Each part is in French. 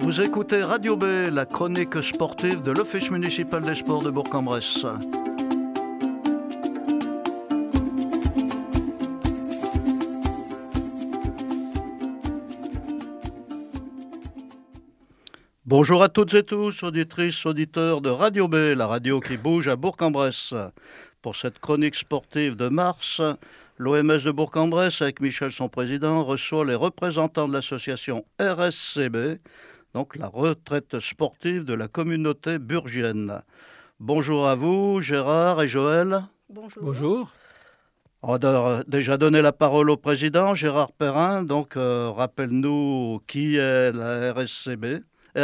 Vous écoutez Radio B, la chronique sportive de l'Office municipal des sports de Bourg-en-Bresse. Bonjour à toutes et tous, auditrices, auditeurs de Radio B, la radio qui bouge à Bourg-en-Bresse. Pour cette chronique sportive de mars, l'OMS de Bourg-en-Bresse, avec Michel son président, reçoit les représentants de l'association RSCB, donc la retraite sportive de la communauté burgienne. Bonjour à vous, Gérard et Joël. Bonjour. Bonjour. On va déjà donner la parole au président, Gérard Perrin. Donc, rappelle-nous qui est la RSCB.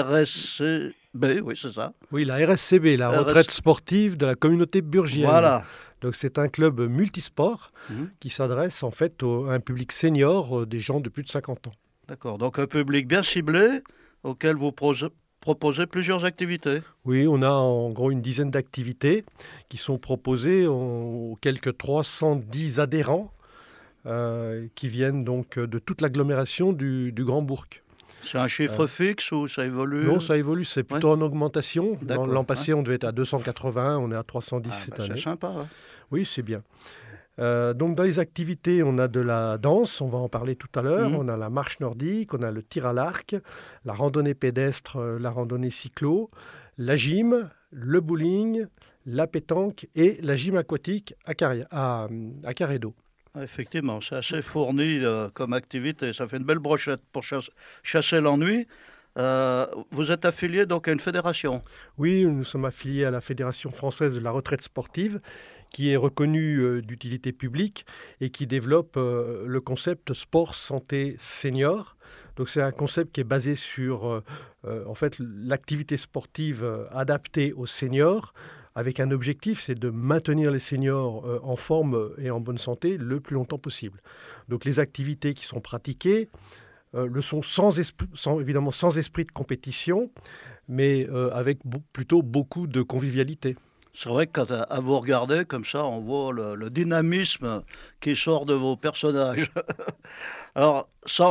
RSCB, oui, c'est ça. Oui, la RSCB, la retraite sportive de la communauté burgienne. Voilà. Donc, c'est un club multisport qui s'adresse en fait à un public senior, des gens de plus de 50 ans. D'accord, donc un public bien ciblé auquel vous proposez plusieurs activités. Oui, on a en gros une dizaine d'activités qui sont proposées aux quelques 310 adhérents qui viennent donc de toute l'agglomération du Grand Bourg. C'est un chiffre fixe ou ça évolue? Non, ça évolue, c'est plutôt en augmentation. L'an passé, on devait être à 280, on est à 310 cette année. C'est sympa. Hein. Oui, c'est bien. Donc dans les activités, on a de la danse, on va en parler tout à l'heure, on a la marche nordique, on a le tir à l'arc, la randonnée pédestre, la randonnée cyclo, la gym, le bowling, la pétanque et la gym aquatique à carré d'eau. Effectivement, c'est assez fourni comme activité. Ça fait une belle brochette pour chasser l'ennui. Vous êtes affilié donc à une fédération? Oui, nous sommes affiliés à la Fédération française de la retraite sportive, qui est reconnue d'utilité publique et qui développe le concept sport santé senior. Donc c'est un concept qui est basé sur en fait l'activité sportive adaptée aux seniors, avec un objectif, c'est de maintenir les seniors en forme et en bonne santé le plus longtemps possible. Donc les activités qui sont pratiquées le sont évidemment sans esprit de compétition, mais avec plutôt beaucoup de convivialité. C'est vrai que quand à vous regarder comme ça, on voit le dynamisme qui sort de vos personnages. Alors,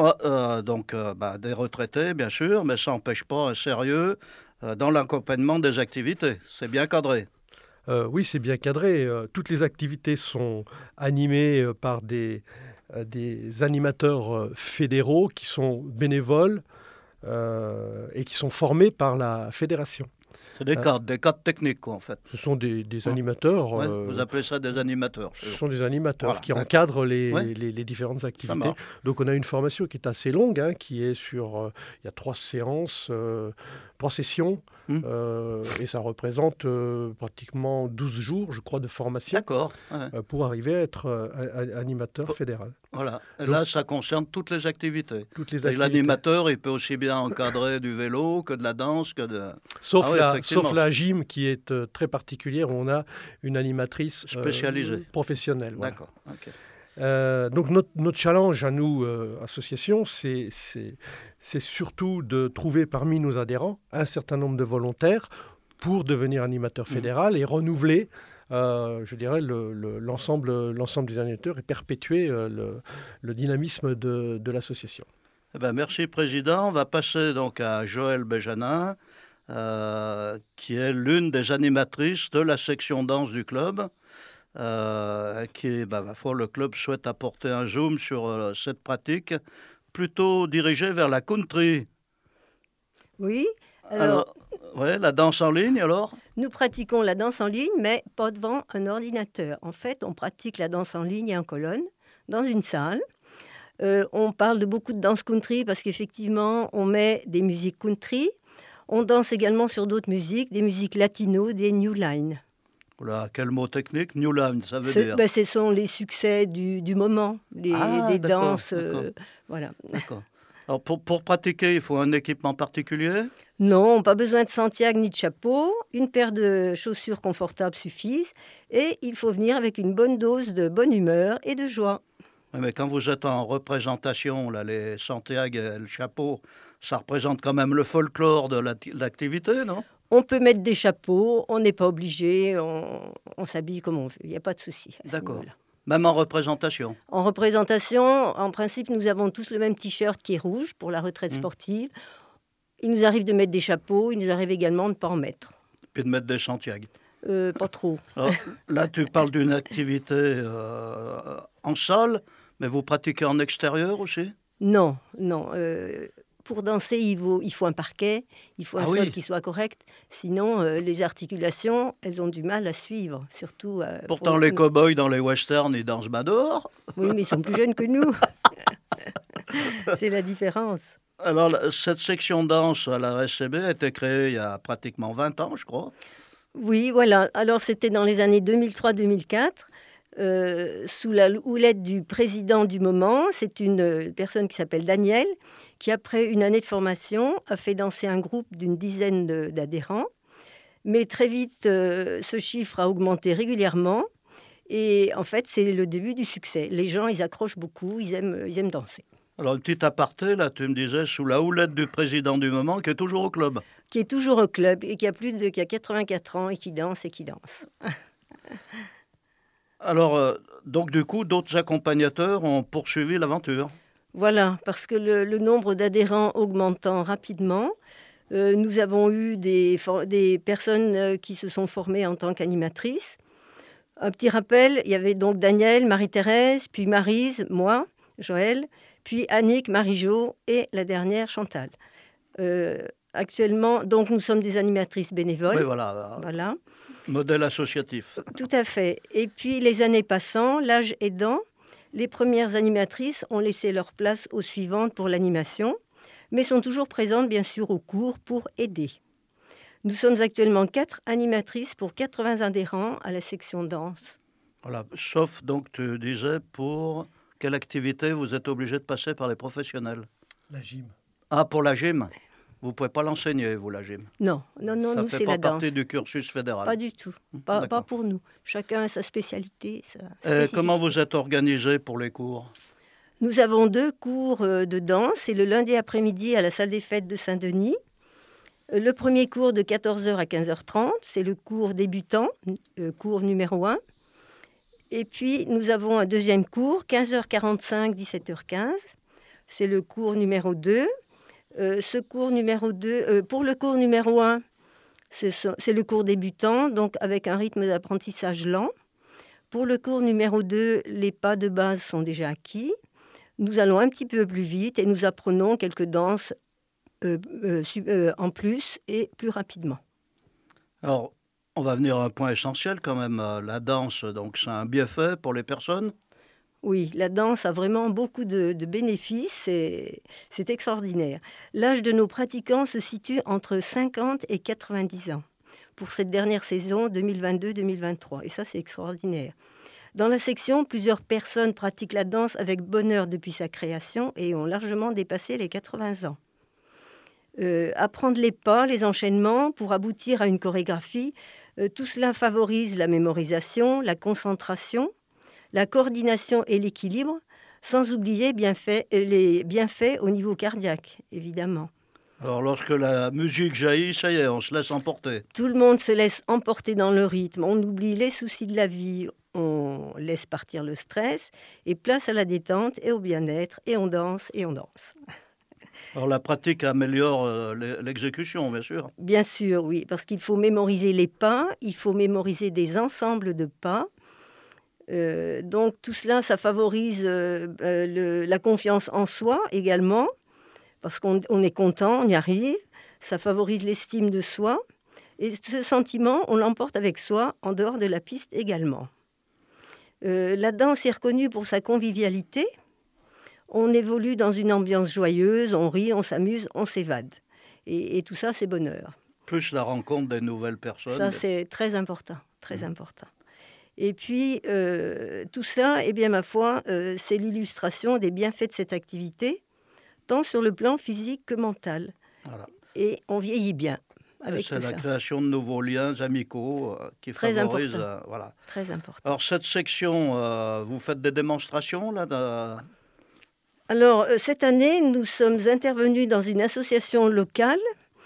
des retraités, bien sûr, mais ça n'empêche pas un sérieux dans l'accompagnement des activités. C'est bien cadré. Oui, c'est bien cadré. Toutes les activités sont animées par des animateurs fédéraux qui sont bénévoles et qui sont formés par la fédération. C'est des cadres techniques, quoi, en fait. Ce sont des animateurs. Vous appelez ça des animateurs. Ce sont des animateurs qui encadrent les différentes activités. Donc on a une formation qui est assez longue, qui est sur... il y a 3 séances, 3 sessions, et ça représente pratiquement 12 jours, je crois, de formation pour arriver à être animateur fédéral. Voilà. Et donc, là, ça concerne toutes les activités. L'animateur, il peut aussi bien encadrer du vélo que de la danse, que de... Sauf la gym qui est très particulière, où on a une animatrice spécialisée, professionnelle. Voilà. D'accord. Okay. Donc notre challenge à nous, association, c'est surtout de trouver parmi nos adhérents un certain nombre de volontaires pour devenir animateur fédéral et renouveler je dirais, l'ensemble des animateurs et perpétuer le dynamisme de l'association. Eh ben, merci, Président. On va passer donc à Joël Béjanin, qui est l'une des animatrices de la section danse du club. Le club souhaite apporter un zoom sur cette pratique, plutôt dirigée vers la country. Oui. Alors, la danse en ligne, alors? Nous pratiquons la danse en ligne, mais pas devant un ordinateur. En fait, on pratique la danse en ligne et en colonne, dans une salle. On parle de beaucoup de danse country parce qu'effectivement, on met des musiques country. On danse également sur d'autres musiques, des musiques latino, des new line. Oula, quel mot technique, new line, ça veut dire? Ce sont les succès du moment, des danses. Voilà. D'accord. Alors pour pratiquer, il faut un équipement particulier? Non, pas besoin de Santiago ni de chapeau. Une paire de chaussures confortables suffisent. Et il faut venir avec une bonne dose de bonne humeur et de joie. Oui, mais quand vous êtes en représentation, là, les Santiago et le chapeau, ça représente quand même le folklore de l'activité, non? On peut mettre des chapeaux, on n'est pas obligé, on s'habille comme on veut. Il n'y a pas de souci. D'accord. Même en représentation? En représentation, en principe, nous avons tous le même t-shirt qui est rouge pour la retraite sportive. Il nous arrive de mettre des chapeaux, il nous arrive également de ne pas en mettre. Puis de mettre des Santiago. Pas trop. Alors, là, tu parles d'une activité en salle, mais vous pratiquez en extérieur aussi? Non. Pour danser, il faut un parquet, il faut un Ah oui. sol qui soit correct. Sinon, les articulations, elles ont du mal à suivre. Surtout. Pourtant, pour les cow-boys dans les westerns, ils dansent bien dehors. Oui, mais ils sont plus jeunes que nous. C'est la différence. Alors, cette section danse à la RSCB a été créée il y a pratiquement 20 ans, je crois. Oui, voilà. Alors, c'était dans les années 2003-2004, sous la houlette du président du moment. C'est une personne qui s'appelle Daniel, qui, après une année de formation, a fait danser un groupe d'une dizaine d'adhérents. Mais très vite, ce chiffre a augmenté régulièrement. Et en fait, c'est le début du succès. Les gens, ils accrochent beaucoup, ils aiment danser. Alors, une petite aparté, là, tu me disais, sous la houlette du président du moment, qui est toujours au club. Qui est toujours au club et qui a 84 ans et qui danse. Alors, donc du coup, d'autres accompagnateurs ont poursuivi l'aventure. Voilà, parce que le nombre d'adhérents augmentant rapidement, nous avons eu des personnes qui se sont formées en tant qu'animatrices. Un petit rappel, il y avait donc Daniel, Marie-Thérèse, puis Maryse, moi, Joël, puis Annick, Marie-Jo et la dernière, Chantal. Actuellement, donc nous sommes des animatrices bénévoles. Oui, voilà. Modèle associatif. Tout à fait. Et puis, les années passant, l'âge aidant, les premières animatrices ont laissé leur place aux suivantes pour l'animation, mais sont toujours présentes, bien sûr, au cours pour aider. Nous sommes actuellement 4 animatrices pour 80 adhérents à la section danse. Voilà. Sauf, donc, tu disais, pour quelle activité vous êtes obligé de passer par les professionnels? La gym. Ah, pour la gym? Vous ne pouvez pas l'enseigner, vous, la gym? Non, nous, c'est la danse. Ça fait pas partie du cursus fédéral? Pas du tout, pas pour nous. Chacun a sa spécialité. Comment vous êtes organisé pour les cours? Nous avons 2 cours de danse. C'est le lundi après-midi à la salle des fêtes de Saint-Denis. Le premier cours de 14h à 15h30, c'est le cours débutant, cours numéro 1. Et puis, nous avons un deuxième cours, 15h45, 17h15. C'est le cours numéro 2. Ce cours numéro 2, pour le cours numéro 1, c'est le cours débutant, donc avec un rythme d'apprentissage lent. Pour le cours numéro 2, les pas de base sont déjà acquis. Nous allons un petit peu plus vite et nous apprenons quelques danses en plus et plus rapidement. Alors, on va venir à un point essentiel quand même. La danse, donc c'est un bienfait pour les personnes? Oui, la danse a vraiment beaucoup de bénéfices et c'est extraordinaire. L'âge de nos pratiquants se situe entre 50 et 90 ans pour cette dernière saison 2022-2023. Et ça, c'est extraordinaire. Dans la section, plusieurs personnes pratiquent la danse avec bonheur depuis sa création et ont largement dépassé les 80 ans. Apprendre les pas, les enchaînements pour aboutir à une chorégraphie, tout cela favorise la mémorisation, la concentration, la coordination et l'équilibre, sans oublier les bienfaits au niveau cardiaque, évidemment. Alors, lorsque la musique jaillit, ça y est, on se laisse emporter. Tout le monde se laisse emporter dans le rythme, on oublie les soucis de la vie, on laisse partir le stress, et place à la détente et au bien-être, et on danse, et on danse. Alors, la pratique améliore l'exécution, bien sûr. Bien sûr, oui, parce qu'il faut mémoriser les pas, il faut mémoriser des ensembles de pas. Donc tout cela, ça favorise la confiance en soi également, parce qu'on est content, on y arrive. Ça favorise l'estime de soi. Et ce sentiment, on l'emporte avec soi en dehors de la piste également. La danse est reconnue pour sa convivialité. On évolue dans une ambiance joyeuse, on rit, on s'amuse, on s'évade. Et tout ça, c'est bonheur. Plus la rencontre des nouvelles personnes. Ça, c'est très important, très important. Et puis, tout ça, eh bien, ma foi, c'est l'illustration des bienfaits de cette activité, tant sur le plan physique que mental. Voilà. Et on vieillit bien avec tout ça. C'est la création de nouveaux liens amicaux qui très favorisent... important. Voilà. Très important. Alors, cette section, vous faites des démonstrations là Alors, cette année, nous sommes intervenus dans une association locale.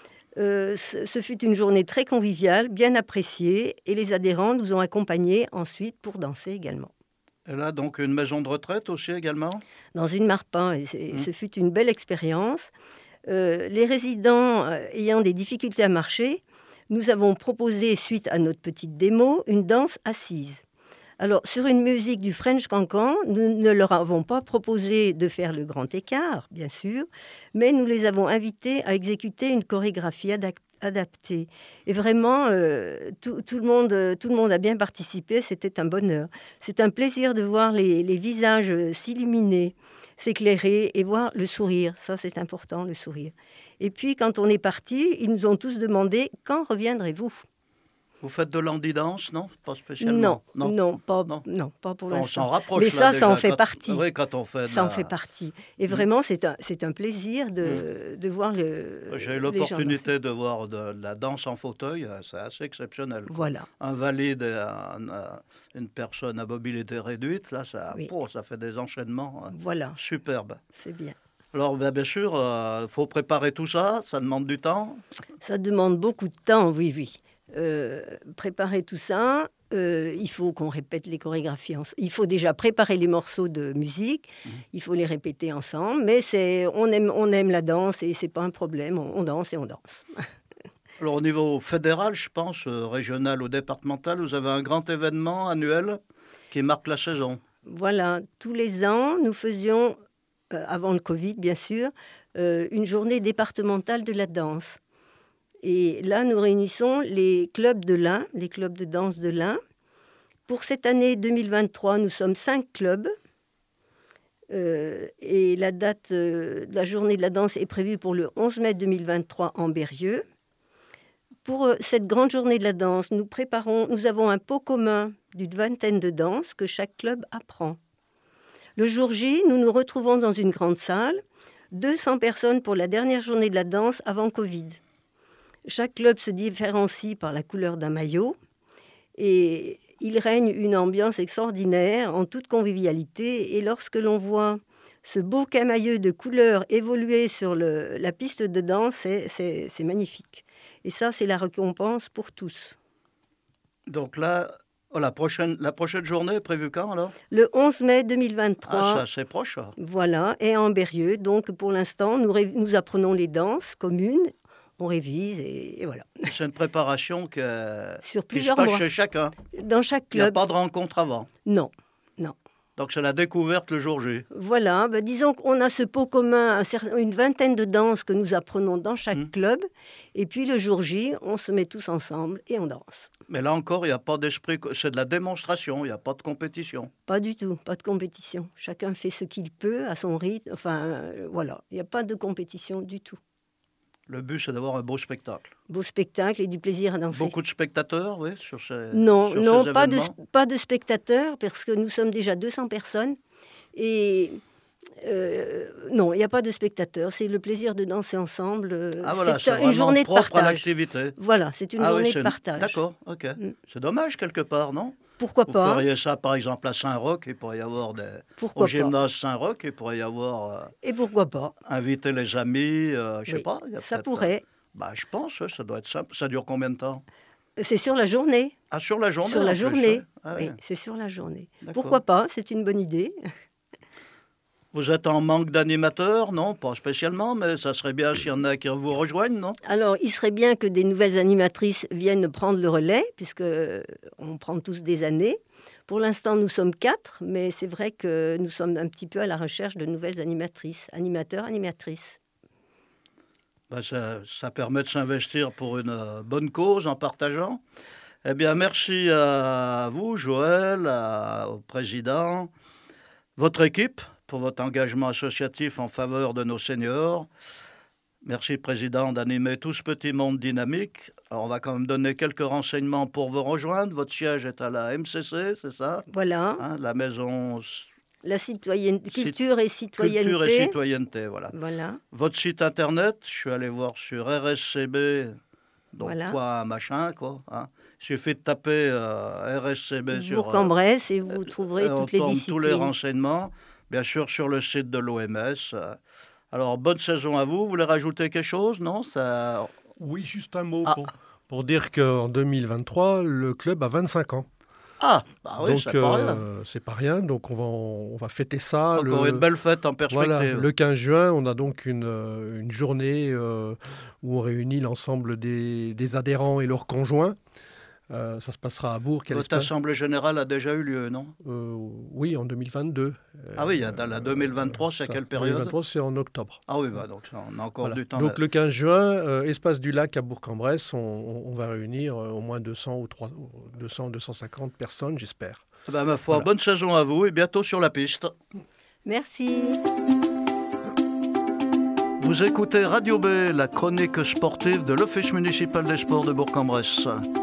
Ce fut une journée très conviviale, bien appréciée, et les adhérents nous ont accompagnés ensuite pour danser également. Et là, donc, une maison de retraite aussi également? Dans une Marpin, et ce fut une belle expérience. Les résidents ayant des difficultés à marcher, nous avons proposé, suite à notre petite démo, une danse assise. Alors, sur une musique du French Cancan, nous ne leur avons pas proposé de faire le grand écart, bien sûr, mais nous les avons invités à exécuter une chorégraphie adaptée. Et vraiment, tout le monde a bien participé, c'était un bonheur. C'est un plaisir de voir les visages s'illuminer, s'éclairer et voir le sourire. Ça, c'est important, le sourire. Et puis, quand on est parti, ils nous ont tous demandé « Quand reviendrez-vous ?» Vous faites de l'handidance, non? Pas spécialement. Non, pas pour On l'instant. s'en rapproche. Mais ça, là, ça en déjà, fait partie. Oui, quand on fait. Ça en fait partie. Et vraiment, c'est un plaisir de voir J'ai eu l'opportunité de voir de la danse en fauteuil, c'est assez exceptionnel. Voilà. Un valide et une personne à mobilité réduite, là, ça fait des enchaînements superbes. C'est bien. Alors, bien sûr, faut préparer tout ça, ça demande du temps. Ça demande beaucoup de temps, oui. Préparer tout ça, il faut qu'on répète les chorégraphies. Il faut déjà préparer les morceaux de musique, il faut les répéter ensemble, mais on aime la danse et c'est pas un problème, on danse et on danse. Alors au niveau fédéral, je pense, régional ou départemental, vous avez un grand événement annuel qui marque la saison. Voilà, tous les ans, nous faisions, avant le Covid bien sûr, une journée départementale de la danse. Et là, nous réunissons les clubs de l'Ain, les clubs de danse de l'Ain. Pour cette année 2023, nous sommes 5 clubs. Et la date de la journée de la danse est prévue pour le 11 mai 2023 en Berrieux. Pour cette grande journée de la danse, nous avons un pot commun d'une vingtaine de danses que chaque club apprend. Le jour J, nous nous retrouvons dans une grande salle, 200 personnes pour la dernière journée de la danse avant Covid. Chaque club se différencie par la couleur d'un maillot et il règne une ambiance extraordinaire en toute convivialité. Et lorsque l'on voit ce beau camailleux de couleurs évoluer sur la piste de danse, c'est magnifique. Et ça, c'est la récompense pour tous. Donc là, la prochaine journée est prévue quand alors? Le 11 mai 2023. Ah, c'est assez proche. Voilà, et en Berrieux. Donc pour l'instant, nous apprenons les danses communes. On révise et voilà. C'est une préparation qui plusieurs se passe mois. chez chacun. Dans chaque club. Il n'y a pas de rencontre avant. Non. Donc c'est la découverte le jour J. Voilà, disons qu'on a ce pot commun, une vingtaine de danses que nous apprenons dans chaque club. Et puis le jour J, on se met tous ensemble et on danse. Mais là encore, il n'y a pas d'esprit, c'est de la démonstration, il n'y a pas de compétition. Pas du tout, pas de compétition. Chacun fait ce qu'il peut à son rythme. Voilà, il n'y a pas de compétition du tout. Le but, c'est d'avoir un beau spectacle. Beau spectacle et du plaisir à danser. Beaucoup de spectateurs, oui, sur ces Non, événements. pas de spectateurs, parce que nous sommes déjà 200 personnes. Et non, il n'y a pas de spectateurs. C'est le plaisir de danser ensemble. C'est une journée de partage. À l'activité. Voilà, c'est une journée de partage. D'accord, ok. C'est dommage quelque part, non? Pourquoi pas? Vous feriez ça, par exemple, à Saint-Roch, il pourrait y avoir au gymnase Saint-Roch, il pourrait y avoir... Et pourquoi pas? Inviter les amis, je sais pas. Ça pourrait. Je pense, ça doit être simple. Ça dure combien de temps? C'est sur la journée. Ah, sur la journée? Sur la journée, oui, c'est sur la journée. D'accord. Pourquoi pas? C'est une bonne idée. Vous êtes en manque d'animateurs? Non, pas spécialement, mais ça serait bien s'il y en a qui vous rejoignent, non? Alors, il serait bien que des nouvelles animatrices viennent prendre le relais, puisque on prend tous des années. Pour l'instant, nous sommes 4, mais c'est vrai que nous sommes un petit peu à la recherche de nouvelles animatrices, animateurs, animatrices. Ça permet de s'investir pour une bonne cause en partageant. Eh bien, merci à vous, Joël, au président, votre équipe, pour votre engagement associatif en faveur de nos seniors. Merci, Président, d'animer tout ce petit monde dynamique. Alors, on va quand même donner quelques renseignements pour vous rejoindre. Votre siège est à la MCC, c'est ça? Voilà. La maison... La culture et citoyenneté. Culture et citoyenneté, voilà. Votre site internet, je suis allé voir sur RSCB, donc point machin, quoi. Il suffit de taper RSCB sur Bourg-en-Bresse et vous trouverez toutes les disciplines. Tous les renseignements, bien sûr sur le site de l'OMS. Alors, bonne saison à vous. Vous voulez rajouter quelque chose, non? Oui, juste un mot pour dire qu'en 2023, le club a 25 ans. Ah, bah oui, Donc c'est pas rien. c'est pas rien. Donc on va fêter ça. Encore une belle fête en perspective. Voilà, le 15 juin, on a donc une journée où on réunit l'ensemble des adhérents et leurs conjoints. Ça se passera à Bourg. Votre assemblée générale a déjà eu lieu, non? Oui, en 2022. Ah oui, la 2023, c'est à quelle période? 2023, c'est en octobre. Ah oui, bah, donc on a encore du temps. Donc le 15 juin, Espace du Lac à Bourg-en-Bresse, on va réunir au moins 200 ou 250 personnes, j'espère. Ben, ma foi, Voilà. bonne saison à vous et bientôt sur la piste. Merci. Vous écoutez Radio B, la chronique sportive de l'Office municipal des sports de Bourg-en-Bresse.